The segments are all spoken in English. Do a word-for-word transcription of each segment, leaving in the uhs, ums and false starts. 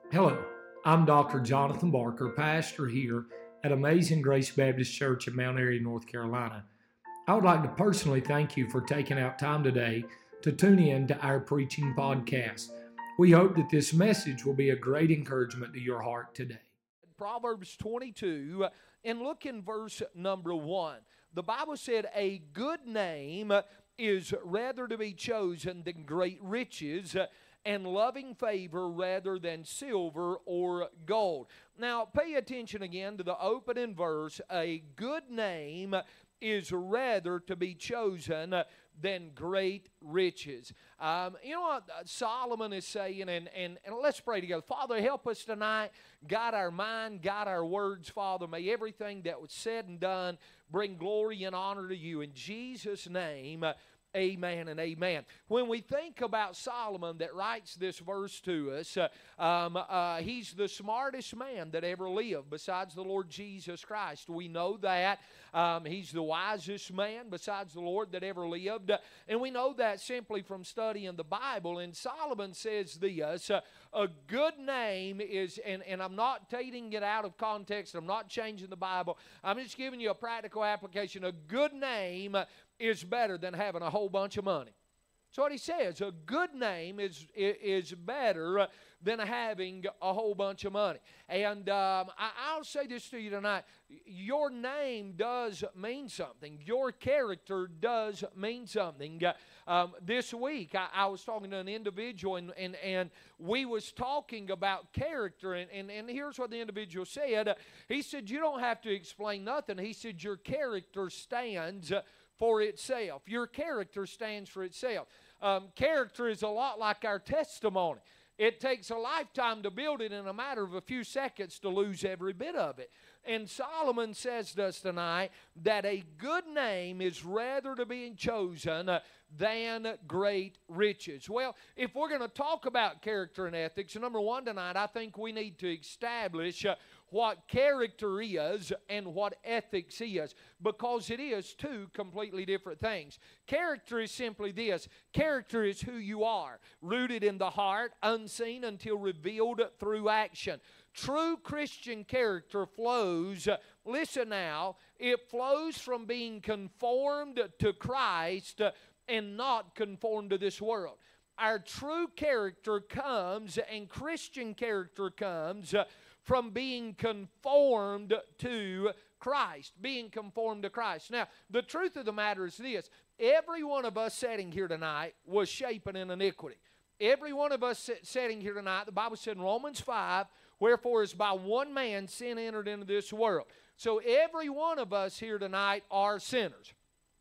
Hello, I'm Doctor Jonathan Barker, pastor here at Amazing Grace Baptist Church in Mount Airy, North Carolina. I would like to personally thank you for taking out time today to tune in to our preaching podcast. We hope that this message will be a great encouragement to your heart today. Proverbs twenty-two, and look in verse number one. The Bible said, "A good name is rather to be chosen than great riches, and loving favor rather than silver or gold." Now, pay attention again to the opening verse. A good name is rather to be chosen than great riches. Um, you know what Solomon is saying, and, and, and let's pray together. Father, help us tonight. Guide our mind, guide our words, Father. May everything that was said and done bring glory and honor to you. In Jesus' name, amen and amen. When we think about Solomon that writes this verse to us, uh, um, uh, he's the smartest man that ever lived besides the Lord Jesus Christ. We know that. Um, he's the wisest man besides the Lord that ever lived. And we know that simply from studying the Bible. And Solomon says this, uh, a good name is, and, and I'm not taking it out of context, I'm not changing the Bible, I'm just giving you a practical application. A good name is better than having a whole bunch of money. That's what he says. A good name is, is better than having a whole bunch of money. And um, I, I'll say this to you tonight. Your name does mean something. Your character does mean something. Um, this week, I, I was talking to an individual, and, and, and we was talking about character. And, and, and here's what the individual said. He said, you don't have to explain nothing. He said, your character stands for itself. Your character stands for itself. Um, character is a lot like our testimony. It takes a lifetime to build it, in a matter of a few seconds to lose every bit of it. And Solomon says to us tonight that a good name is rather to be chosen uh, than great riches. Well, if we're going to talk about character and ethics, number one tonight, I think we need to establish uh, what character is and what ethics is, because it is two completely different things. Character is simply this. Character is who you are, rooted in the heart, unseen until revealed through action. True Christian character flows, listen now, it flows from being conformed to Christ and not conformed to this world. Our true character comes, and Christian character comes from being conformed to Christ, being conformed to Christ. Now, the truth of the matter is this. Every one of us sitting here tonight was shapen in iniquity. Every one of us sitting here tonight, the Bible said in Romans five, wherefore is by one man sin entered into this world. So every one of us here tonight are sinners.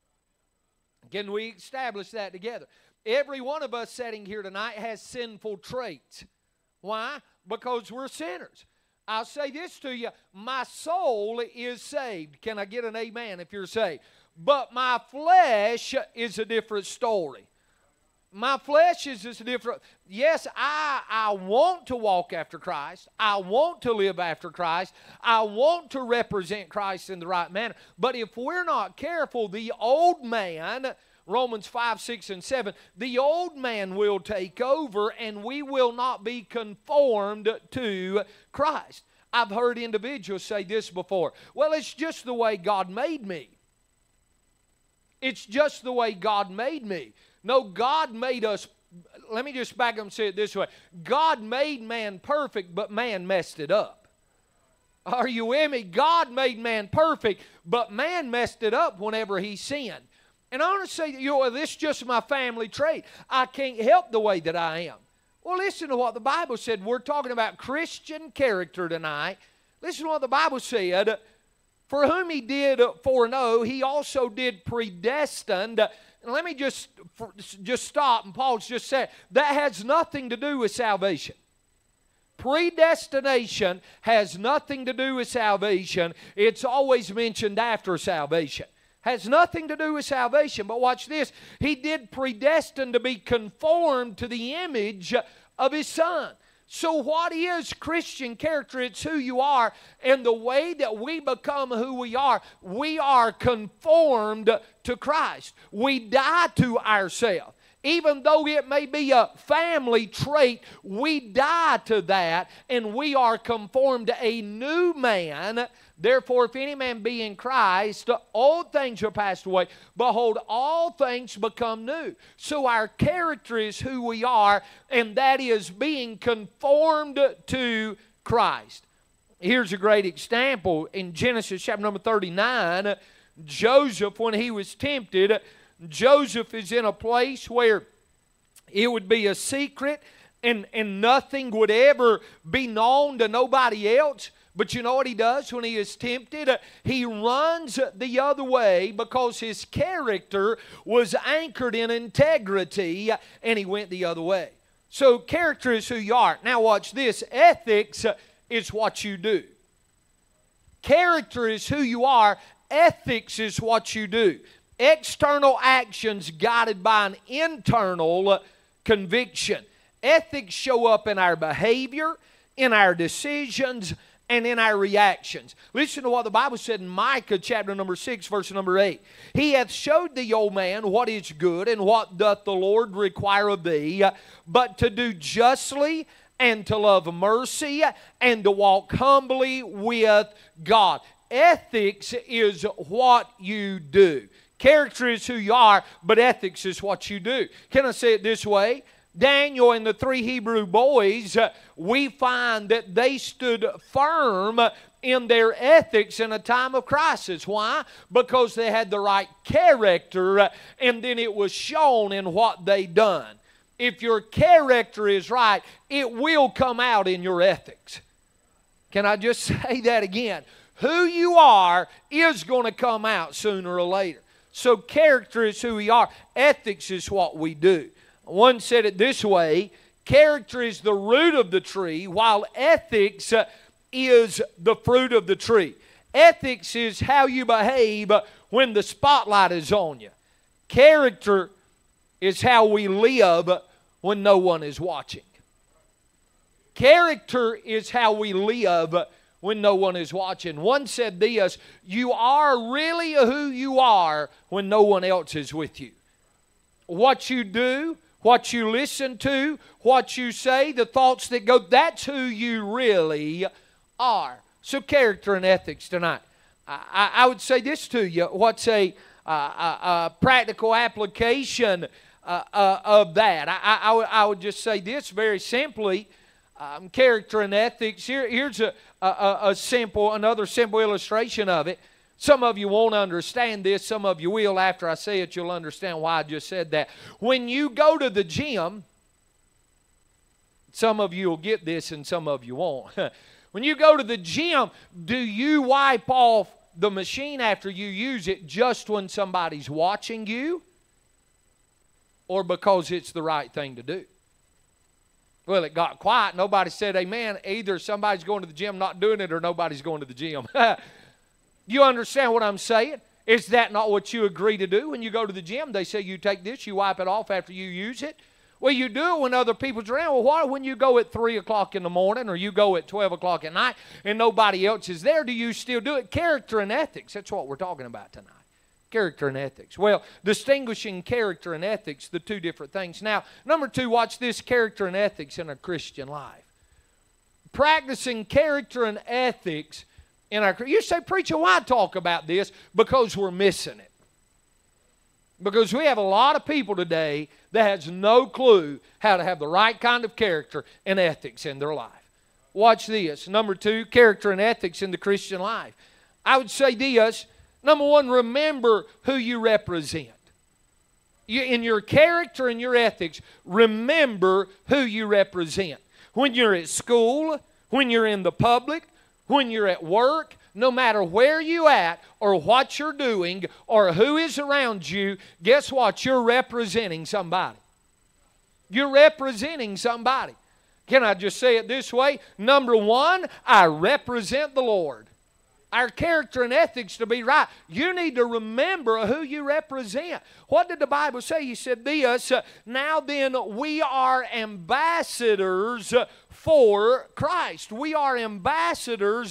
Can we establish that together? Every one of us sitting here tonight has sinful traits. Why? Because we're sinners. I'll say this to you, my soul is saved. Can I get an amen if you're saved? But my flesh is a different story. My flesh is just a different. Yes, I, I want to walk after Christ. I want to live after Christ. I want to represent Christ in the right manner. But if we're not careful, the old man, Romans five, six, and seven, the old man will take over, and we will not be conformed to Christ. I've heard individuals say this before. Well, it's just the way God made me. It's just the way God made me. No, God made us, let me just back up and say it this way. God made man perfect, but man messed it up. Are you with me? God made man perfect, but man messed it up whenever he sinned. And I want to say, you know, this is just my family trait. I can't help the way that I am. Well, listen to what the Bible said. We're talking about Christian character tonight. Listen to what the Bible said. For whom he did foreknow, he also did predestine. And let me just, just stop, and Paul's just said, that has nothing to do with salvation. Predestination has nothing to do with salvation. It's always mentioned after salvation. Has nothing to do with salvation. But watch this. He did predestine to be conformed to the image of His Son. So what is Christian character? It's who you are. And the way that we become who we are, we are conformed to Christ. We die to ourselves. Even though it may be a family trait, we die to that and we are conformed to a new man. Therefore, if any man be in Christ, old things are passed away. Behold, all things become new. So our character is who we are, and that is being conformed to Christ. Here's a great example. In Genesis chapter number thirty-nine, Joseph, when he was tempted, Joseph is in a place where it would be a secret and, and nothing would ever be known to nobody else. But you know what he does when he is tempted? He runs the other way because his character was anchored in integrity, and he went the other way. So character is who you are. Now watch this. Ethics is what you do. Character is who you are. Ethics is what you do. External actions guided by an internal conviction. Ethics show up in our behavior, in our decisions, and in our reactions. Listen to what the Bible said in Micah chapter number six, verse number eight. He hath showed thee, O man, what is good, and what doth the Lord require of thee, but to do justly, and to love mercy, and to walk humbly with God. Ethics is what you do. Character is who you are, but ethics is what you do. Can I say it this way? Daniel and the three Hebrew boys, uh, we find that they stood firm in their ethics in a time of crisis. Why? Because they had the right character, uh, and then it was shown in what they done. If your character is right, it will come out in your ethics. Can I just say that again? Who you are is going to come out sooner or later. So character is who we are. Ethics is what we do. One said it this way: character is the root of the tree, while ethics is the fruit of the tree. Ethics is how you behave when the spotlight is on you. Character is how we live when no one is watching. Character is how we live when no one is watching. One said this: you are really who you are when no one else is with you. What you do, what you listen to, what you say, the thoughts that go, that's who you really are. So character and ethics tonight. I, I, I would say this to you. What's a, a, a practical application uh, uh, of that? I, I, I would just say this very simply. Um, character and ethics. Here, here's a, a, a simple, another simple illustration of it. Some of you won't understand this. Some of you will. After I say it, you'll understand why I just said that. When you go to the gym, some of you will get this and some of you won't. When you go to the gym, do you wipe off the machine after you use it just when somebody's watching you, or because it's the right thing to do? Well, it got quiet. Nobody said amen. Either somebody's going to the gym not doing it, or nobody's going to the gym. You understand what I'm saying? Is that not what you agree to do when you go to the gym? They say you take this, you wipe it off after you use it. Well, you do it when other people's around. Well, why when you go at three o'clock in the morning, or you go at twelve o'clock at night and nobody else is there, do you still do it? Character and ethics. That's what we're talking about tonight. Character and ethics. Well, distinguishing character and ethics, the two different things. Now, number two, watch this: character and ethics in a Christian life. Practicing character and ethics in our... You say, preacher, why talk about this? Because we're missing it. Because we have a lot of people today that has no clue how to have the right kind of character and ethics in their life. Watch this. Number two, character and ethics in the Christian life. I would say this. Number one, remember who you represent. You, in your character and your ethics, remember who you represent. When you're at school, when you're in the public, when you're at work, no matter where you're at or what you're doing or who is around you, guess what? You're representing somebody. You're representing somebody. Can I just say it this way? Number one, I represent the Lord. Our character and ethics to be right. You need to remember who you represent. What did the Bible say? He said this: now then, we are ambassadors for Christ. We are ambassadors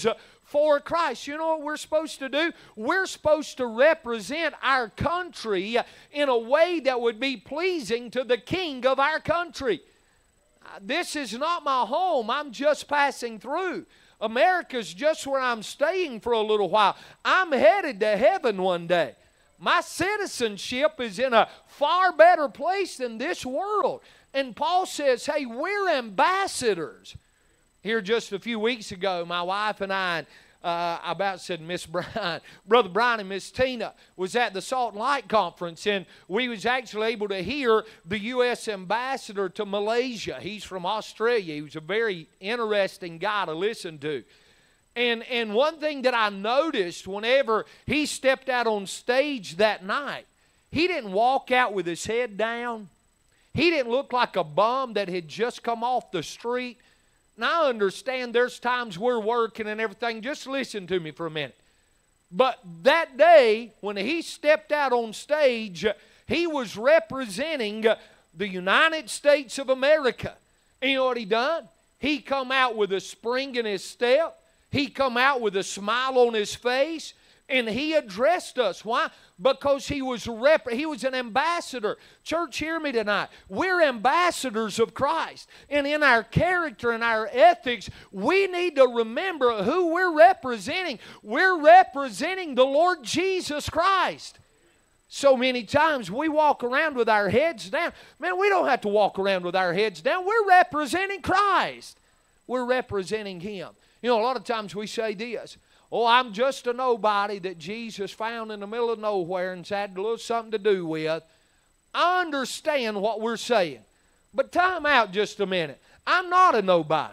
for Christ. You know what we're supposed to do? We're supposed to represent our country in a way that would be pleasing to the king of our country. This is not my home. I'm just passing through. America's just where I'm staying for a little while. I'm headed to heaven one day. My citizenship is in a far better place than this world. And Paul says, hey, we're ambassadors. Here just a few weeks ago, my wife and I, uh, I about said Miss Brian, Brother Brian and Miss Tina was at the Salt and Light Conference, and we was actually able to hear the U S ambassador to Malaysia. He's from Australia. He was a very interesting guy to listen to. And, and one thing that I noticed whenever he stepped out on stage that night, he didn't walk out with his head down. He didn't look like a bum that had just come off the street. Now, I understand there's times we're working and everything. Just listen to me for a minute. But that day, when he stepped out on stage, he was representing the United States of America. And you know what he done? He come out with a spring in his step. He come out with a smile on his face. And he addressed us. Why? Because he was rep- he was an ambassador. Church, hear me tonight. We're ambassadors of Christ. And in our character and our ethics, we need to remember who we're representing. We're representing the Lord Jesus Christ. So many times we walk around with our heads down. Man, we don't have to walk around with our heads down. We're representing Christ. We're representing Him. You know, a lot of times we say this. Oh, I'm just a nobody that Jesus found in the middle of nowhere and had a little something to do with. I understand what we're saying. But time out just a minute. I'm not a nobody.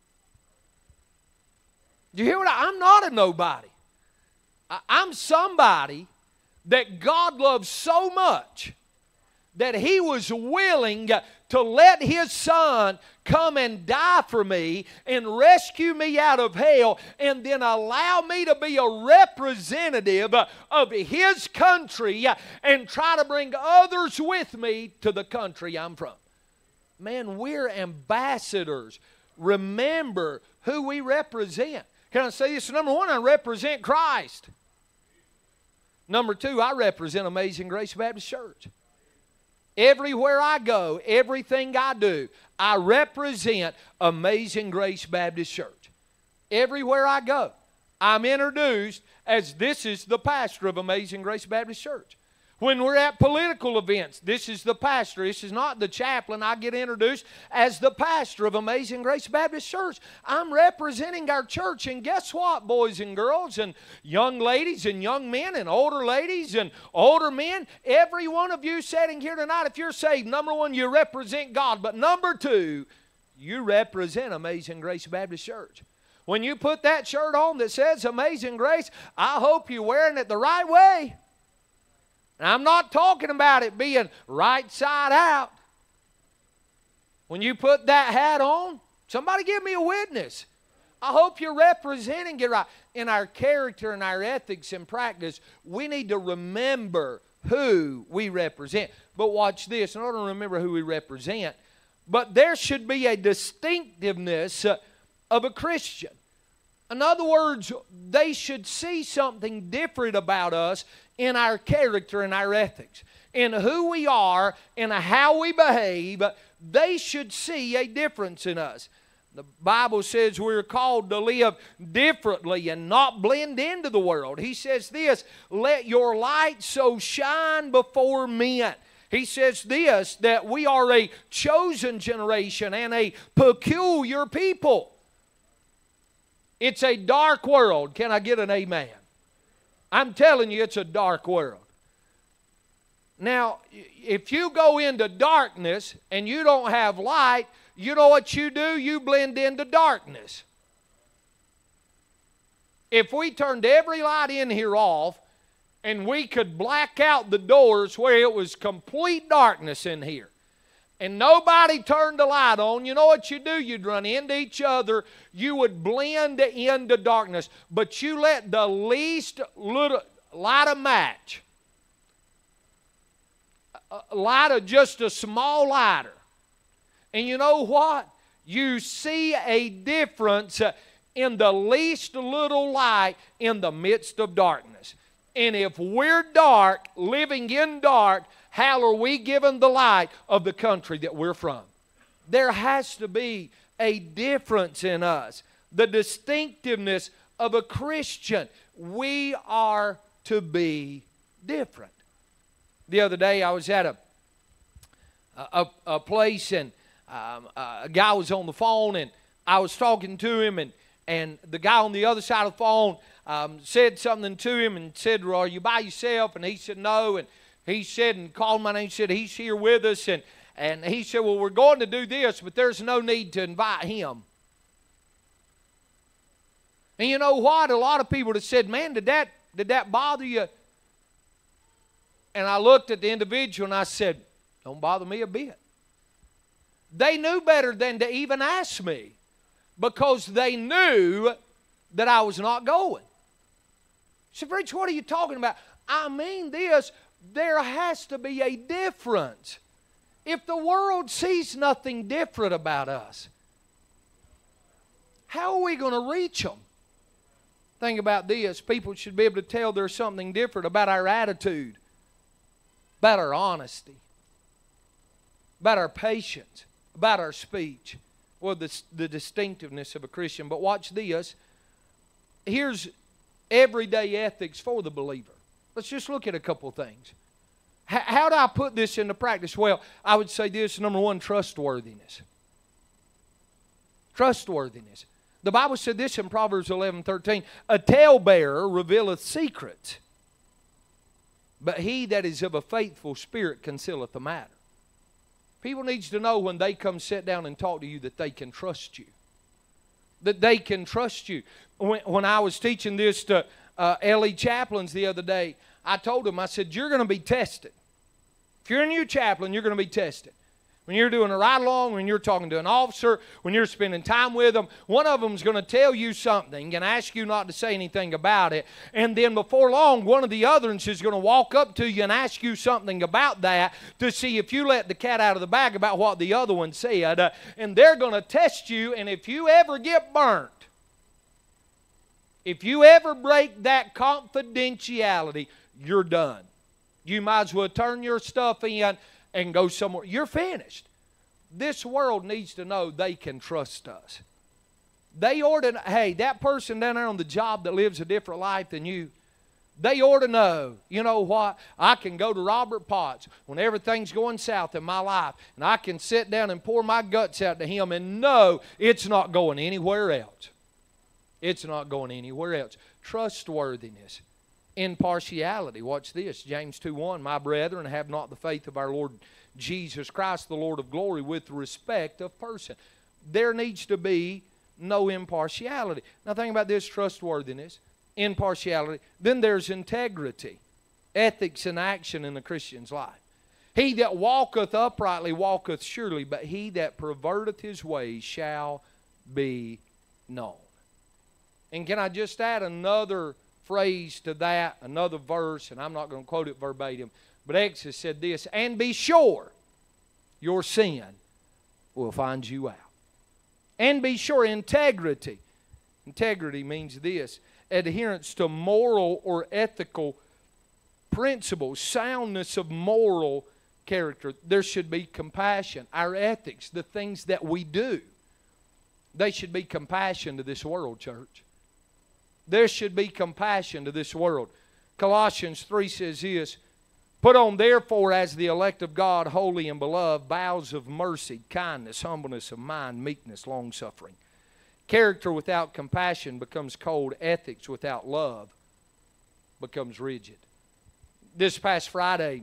Do you hear what I, I'm not a nobody. I, I'm somebody that God loves so much that He was willing to let His Son come and die for me and rescue me out of hell and then allow me to be a representative of His country and try to bring others with me to the country I'm from. Man, we're ambassadors. Remember who we represent. Can I say this? Number one, I represent Christ. Number two, I represent Amazing Grace Baptist Church. Everywhere I go, everything I do, I represent Amazing Grace Baptist Church. Everywhere I go, I'm introduced as this is the pastor of Amazing Grace Baptist Church. When we're at political events, this is the pastor. This is not the chaplain. I get introduced as the pastor of Amazing Grace Baptist Church. I'm representing our church. And guess what, boys and girls and young ladies and young men and older ladies and older men, every one of you sitting here tonight, if you're saved, number one, you represent God. But number two, you represent Amazing Grace Baptist Church. When you put that shirt on that says Amazing Grace, I hope you're wearing it the right way. And I'm not talking about it being right side out. When you put that hat on, somebody give me a witness. I hope you're representing it right. In our character and our ethics and practice, we need to remember who we represent. But watch this. In order to remember who we represent, but there should be a distinctiveness of a Christian. In other words, they should see something different about us in our character and our ethics. In who we are and how we behave, they should see a difference in us. The Bible says we're called to live differently and not blend into the world. He says this, let your light so shine before men. He says this, that we are a chosen generation and a peculiar people. It's a dark world. Can I get an amen? I'm telling you, it's a dark world. Now, if you go into darkness and you don't have light, you know what you do? You blend into darkness. If we turned every light in here off and we could black out the doors where it was complete darkness in here, and nobody turned the light on, you know what you do? You'd run into each other. You would blend into darkness. But you let the least little light a match, a light of just a small lighter. And you know what? You see a difference in the least little light in the midst of darkness. And if we're dark, living in dark, how are we given the light of the country that we're from? There has to be a difference in us. The distinctiveness of a Christian. We are to be different. The other day I was at a a, a place and um, a guy was on the phone and I was talking to him and, and the guy on the other side of the phone um, said something to him and said, "Are you by yourself?" And he said, "No." And he said, and called my name, he said, "He's here with us." And, and he said, "Well, we're going to do this, but there's no need to invite him." And you know what? A lot of people have said, "Man, did that, did that bother you?" And I looked at the individual and I said, "Don't bother me a bit." They knew better than to even ask me because they knew that I was not going. I said, "Rich, what are you talking about?" I mean this, there has to be a difference. If the world sees nothing different about us, how are we going to reach them? Think about this. People should be able to tell there's something different about our attitude, about our honesty, about our patience, about our speech, or the, the distinctiveness of a Christian. But watch this. Here's everyday ethics for the believer. Let's just look at a couple things. H- how do I put this into practice? Well, I would say this. Number one, trustworthiness. Trustworthiness. The Bible said this in Proverbs eleven thirteen. "A talebearer revealeth secrets, but he that is of a faithful spirit concealeth the matter." People need to know when they come sit down and talk to you that they can trust you. That they can trust you. When, when I was teaching this to uh, L E chaplains the other day, I told them, I said, "You're going to be tested. If you're a new chaplain, you're going to be tested. When you're doing a ride-along, when you're talking to an officer, when you're spending time with them, one of them is going to tell you something and ask you not to say anything about it. And then before long, one of the others is going to walk up to you and ask you something about that to see if you let the cat out of the bag about what the other one said. Uh, and they're going to test you, and if you ever get burnt, if you ever break that confidentiality, you're done. You might as well turn your stuff in and go somewhere. You're finished. This world needs to know they can trust us. They ought to, hey, that person down there on the job that lives a different life than you, they ought to know, you know what, I can go to Robert Potts when everything's going south in my life, and I can sit down and pour my guts out to him and know it's not going anywhere else. It's not going anywhere else. Trustworthiness. Impartiality. Watch this. James two one, "My brethren, have not the faith of our Lord Jesus Christ, the Lord of glory, with respect of person." There needs to be no impartiality. Now think about this. Trustworthiness, impartiality. Then there's integrity, ethics and action in the Christian's life. "He that walketh uprightly walketh surely, but he that perverteth his ways shall be known." And can I just add another phrase to that, another verse, and I'm not going to quote it verbatim, but Exodus said this, "And be sure your sin will find you out." And be sure. Integrity. Integrity means this, adherence to moral or ethical principles, soundness of moral character. There should be compassion. Our ethics, the things that we do, they should be compassion to this world, church. There should be compassion to this world. Colossians three says this, "Put on therefore as the elect of God, holy and beloved, bowels of mercy, kindness, humbleness of mind, meekness, long-suffering." Character without compassion becomes cold. Ethics without love becomes rigid. This past Friday,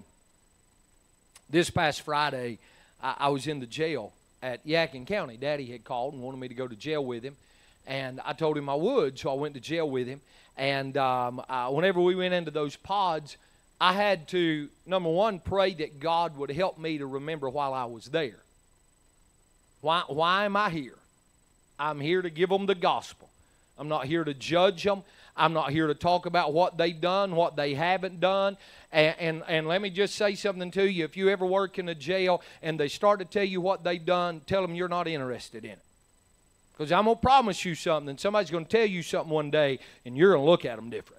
this past Friday, I, I was in the jail at Yadkin County. Daddy had called and wanted me to go to jail with him. And I told him I would, so I went to jail with him. And um, uh, whenever we went into those pods, I had to, number one, pray that God would help me to remember while I was there. Why, why am I here? I'm here to give them the gospel. I'm not here to judge them. I'm not here to talk about what they've done, what they haven't done. And, and, and let me just say something to you. If you ever work in a jail and they start to tell you what they've done, tell them you're not interested in it. Because I'm going to promise you something, and somebody's going to tell you something one day, and you're going to look at them different.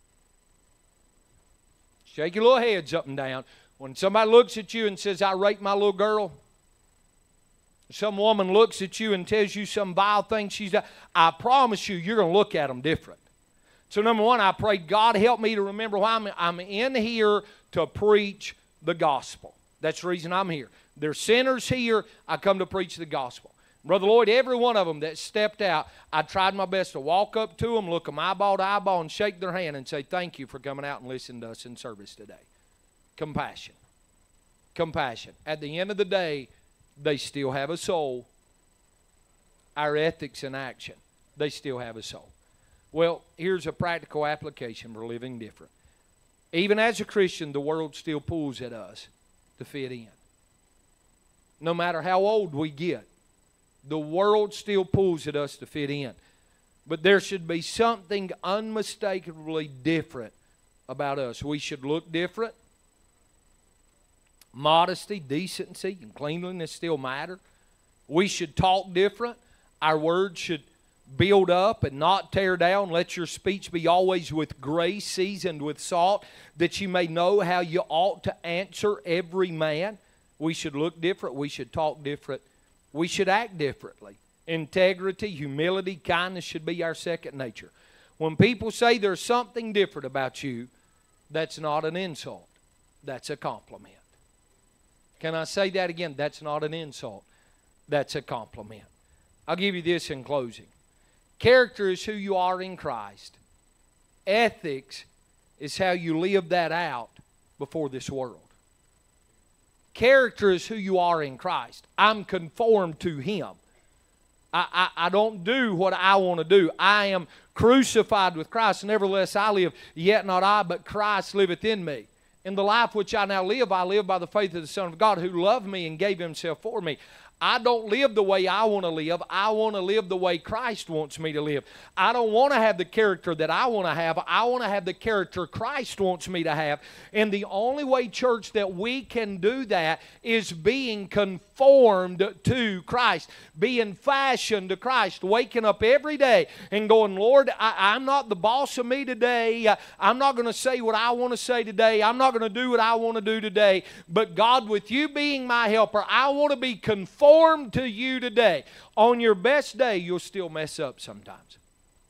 Shake your little heads up and down. When somebody looks at you and says, I rape my little girl, some woman looks at you and tells you some vile thing she's done, I promise you, you're going to look at them different. So number one, I pray, God help me to remember why I'm, I'm in here to preach the gospel. That's the reason I'm here. There's sinners here. I come to preach the gospel. Brother Lloyd, every one of them that stepped out, I tried my best to walk up to them, look them eyeball to eyeball, and shake their hand and say, thank you for coming out and listening to us in service today. Compassion. Compassion. At the end of the day, they still have a soul. Our ethics and action, they still have a soul. Well, here's a practical application for living different. Even as a Christian, the world still pulls at us to fit in. No matter how old we get, the world still pulls at us to fit in. But there should be something unmistakably different about us. We should look different. Modesty, decency, and cleanliness still matter. We should talk different. Our words should build up and not tear down. Let your speech be always with grace, seasoned with salt, that you may know how you ought to answer every man. We should look different. We should talk different. We should act differently. Integrity, humility, kindness should be our second nature. When people say there's something different about you, that's not an insult. That's a compliment. Can I say that again? That's not an insult. That's a compliment. I'll give you this in closing. Character is who you are in Christ. Ethics is how you live that out before this world. Character is who you are in Christ. I'm conformed to Him. I, I, I don't do what I want to do. I am crucified with Christ. Nevertheless I live, yet not I, but Christ liveth in me. In the life which I now live, I live by the faith of the Son of God, who loved me and gave Himself for me. I don't live the way I want to live. I want to live the way Christ wants me to live. I don't want to have the character that I want to have. I want to have the character Christ wants me to have. And the only way, church, that we can do that is being conformed to Christ, being fashioned to Christ, waking up every day and going, Lord, I, I'm not the boss of me today. I'm not going to say what I want to say today. I'm not going to do what I want to do today. But God, with you being my helper, I want to be conformed to you today. On your best day, you'll still mess up sometimes.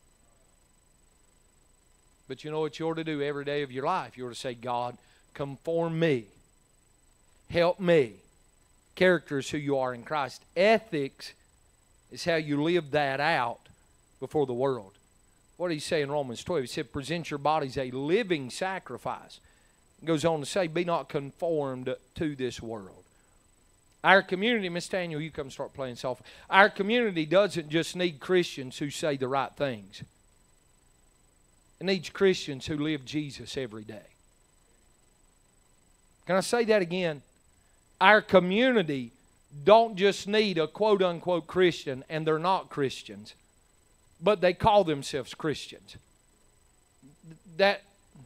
But you know what you ought to do every day of your life? You ought to say, God, conform me. Help me. Character is who you are in Christ. Ethics is how you live that out before the world. What did He say in Romans twelve? He said, present your bodies a living sacrifice. He goes on to say, be not conformed to this world. Our community, Miss Daniel, you come start playing soft. Our community doesn't just need Christians who say the right things. It needs Christians who live Jesus every day. Can I say that again? Our community don't just need a quote-unquote Christian, and they're not Christians, but they call themselves Christians. That,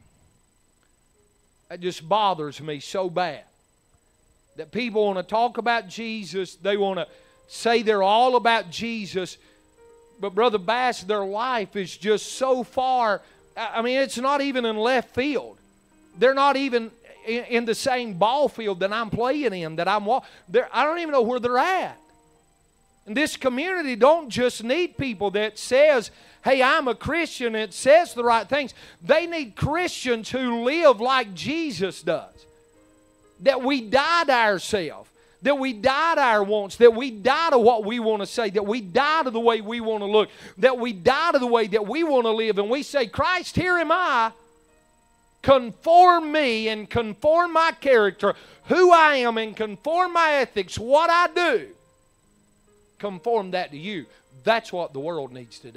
that just bothers me so bad. That people want to talk about Jesus, they want to say they're all about Jesus, but Brother Bass, their life is just so far, I mean, it's not even in left field. They're not even in, in the same ball field that I'm playing in, that I'm walking. I don't even know where they're at. And this community don't just need people that says, hey, I'm a Christian, and it says the right things. They need Christians who live like Jesus does. That we die to ourselves, that we die to our wants, that we die to what we want to say, that we die to the way we want to look, that we die to the way that we want to live, and we say, Christ, here am I, conform me and conform my character, who I am, and conform my ethics, what I do, conform that to you. That's what the world needs today.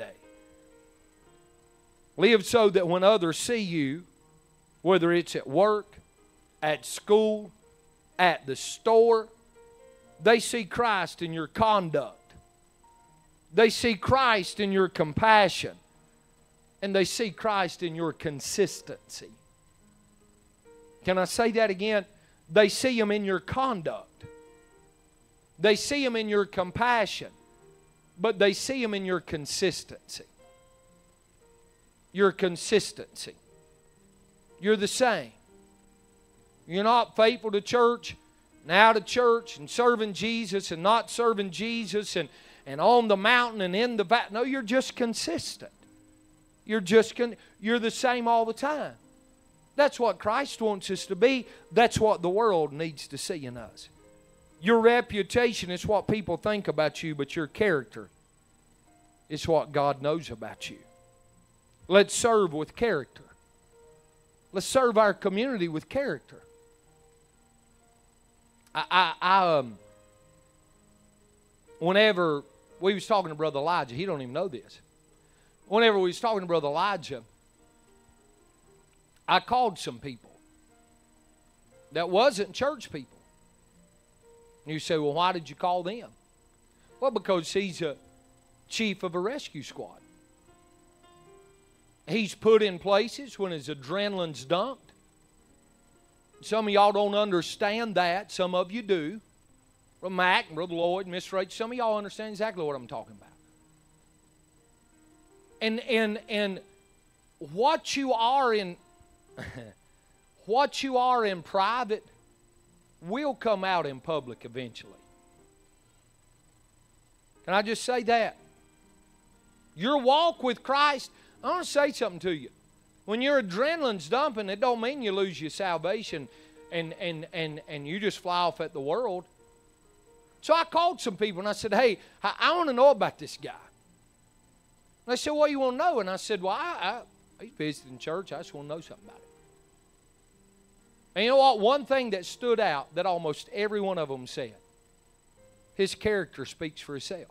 Live so that when others see you, whether it's at work, at school, at the store, they see Christ in your conduct. They see Christ in your compassion. And they see Christ in your consistency. Can I say that again? They see Him in your conduct. They see Him in your compassion. but they see Him in your consistency. Your consistency. You're the same. You're not faithful to church and out of church and serving Jesus and not serving Jesus and, and on the mountain and in the valley. No, you're just consistent. You're just con- you're the same all the time. That's what Christ wants us to be. That's what the world needs to see in us. Your reputation is what people think about you, but your character is what God knows about you. Let's serve with character. Let's serve our community with character. I, I, I um, whenever we was talking to Brother Elijah, he don't even know this. Whenever we was talking to Brother Elijah, I called some people that wasn't church people. And you say, well, why did you call them? Well, because he's a chief of a rescue squad. He's put in places when his adrenaline's dumped. Some of y'all don't understand that. Some of you do. Brother Mac and Brother Lloyd and Miss Rachel, some of y'all understand exactly what I'm talking about. And and and what you are in what you are in private will come out in public eventually. Can I just say that? Your walk with Christ, I want to say something to you. When your adrenaline's dumping, it don't mean you lose your salvation and, and, and, and you just fly off at the world. So I called some people and I said, hey, I, I want to know about this guy. And they said, what do you want to know? And I said, well, I, I, he's visiting church. I just want to know something about it. And you know what? One thing that stood out that almost every one of them said, his character speaks for himself.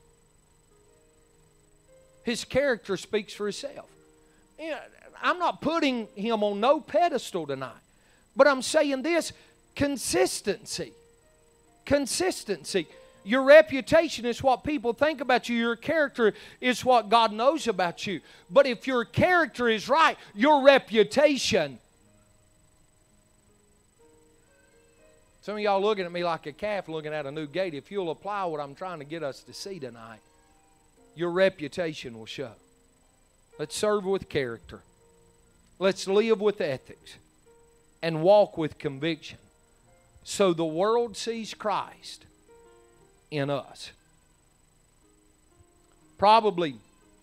His character speaks for himself. You know, I'm not putting him on no pedestal tonight. But I'm saying this, consistency. Consistency. Your reputation is what people think about you. Your character is what God knows about you. But if your character is right, your reputation. Some of y'all looking at me like a calf looking at a new gate. If you'll apply what I'm trying to get us to see tonight, your reputation will show. Let's serve with character. Let's live with ethics and walk with conviction so the world sees Christ in us. Probably,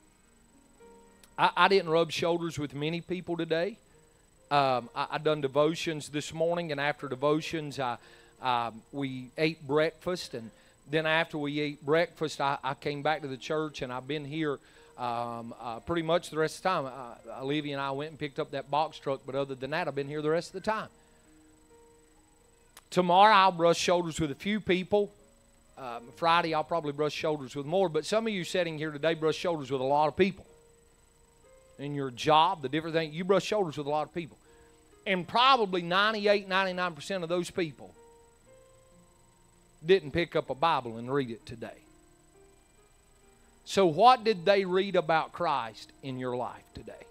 I, I didn't rub shoulders with many people today. Um, I, I done devotions this morning, and after devotions, I, uh, we ate breakfast, and then after we ate breakfast, I, I came back to the church, and I've been here um, uh, pretty much the rest of the time. Uh, Olivia and I went and picked up that box truck, but other than that, I've been here the rest of the time. Tomorrow, I'll brush shoulders with a few people. Um, Friday, I'll probably brush shoulders with more, but some of you sitting here today brush shoulders with a lot of people. In your job, the different thing, you brush shoulders with a lot of people. And probably ninety-eight, ninety-nine percent of those people didn't pick up a Bible and read it today. So what did they read about Christ in your life today?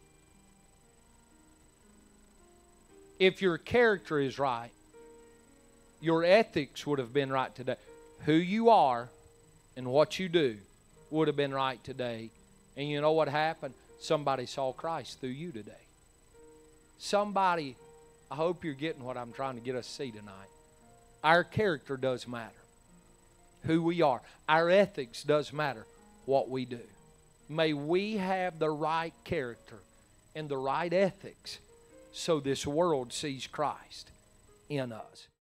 If your character is right, your ethics would have been right today. Who you are and what you do would have been right today. And you know what happened? Somebody saw Christ through you today. Somebody, I hope you're getting what I'm trying to get us to see tonight. Our character does matter. Who we are. Our ethics does matter. What we do. May we have the right character and the right ethics so this world sees Christ in us.